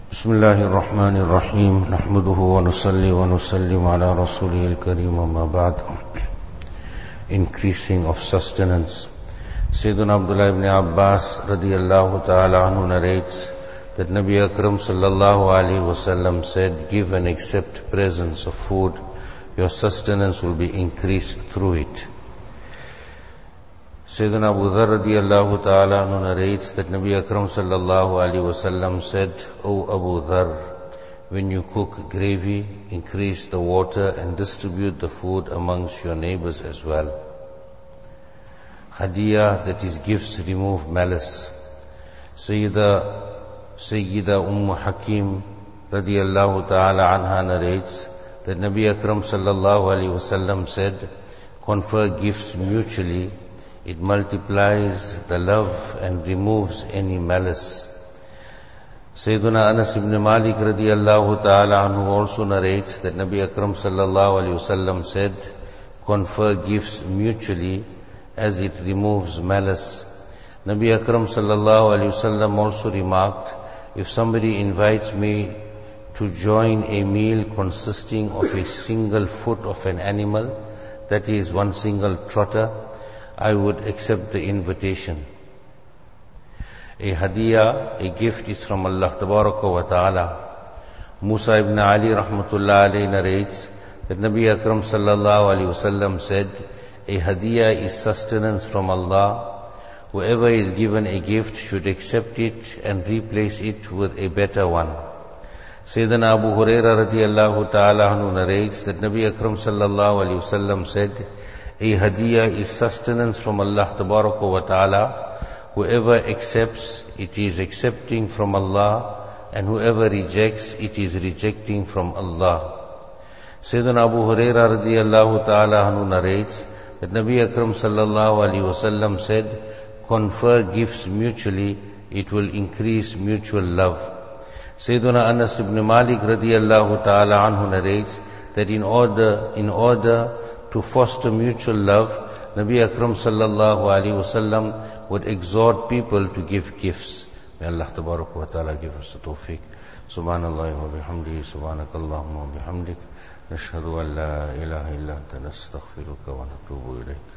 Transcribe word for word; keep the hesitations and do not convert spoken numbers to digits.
بسم الله الرحمن الرحيم نحمده ونصلي ونسلم على رسوله الكريم وما بعد. Increasing of sustenance. Sayyidina Abdullah ibn Abbas radiyallahu ta'ala anhu narrates that Nabi Akram sallallahu alayhi wasallam said, give and accept presents of food, your sustenance will be increased through it. Sayyidina Abu Dharr radiyallahu ta'ala anhu narrates that Nabi Akram sallallahu alayhi wasallam said, O Abu Dharr, when you cook gravy, increase the water and distribute the food amongst your neighbors as well. Hadiyah, that is gifts, remove malice. Sayyida, Sayyida Umm Hakim radiyallahu ta'ala anha narrates that Nabi Akram sallallahu alayhi wasallam said, confer gifts mutually, it multiplies the love and removes any malice. Sayyiduna Anas ibn Malik radiyallahu ta'ala anhu also narrates that Nabi Akram sallallahu alayhi wasallam said, confer gifts mutually as it removes malice. Nabi Akram sallallahu alayhi wasallam also remarked, if somebody invites me to join a meal consisting of a single foot of an animal, that is one single trotter, I would accept the invitation. A hadiyah, a gift is from Allah Tabaraka wa Ta'ala. Musa ibn Ali rahmatullah alayhi narrates that Nabi Akram sallallahu alayhi wasallam said, a hadiyah is sustenance from Allah. Whoever is given a gift should accept it and replace it with a better one. Sayyidina Abu Huraira radiyallahu ta'ala anhu narrates that Nabi Akram sallallahu alayhi wasallam said, a hadiyah is sustenance from Allah Tabaraka wa Ta'ala. Whoever accepts, it is accepting from Allah, and whoever rejects, it is rejecting from Allah. Sayyidina Abu Huraira radiyallahu ta'ala anhu narrates that Nabi Akram sallallahu alayhi wasallam said, confer gifts mutually, it will increase mutual love. Sayyidina Anas ibn Malik radiyallahu ta'ala anhu narrates that in order, in order to foster mutual love, Nabi Akram sallallahu alayhi wasallam would exhort people to give gifts. May Allah tabarak wa ta'ala give us the tawfiq. Subhanallah wa bihamdihi, subhanakallahumma wa bihamdik, nashhadu an la ilaha illa anta nastaghfiruka wa natubu ilayk.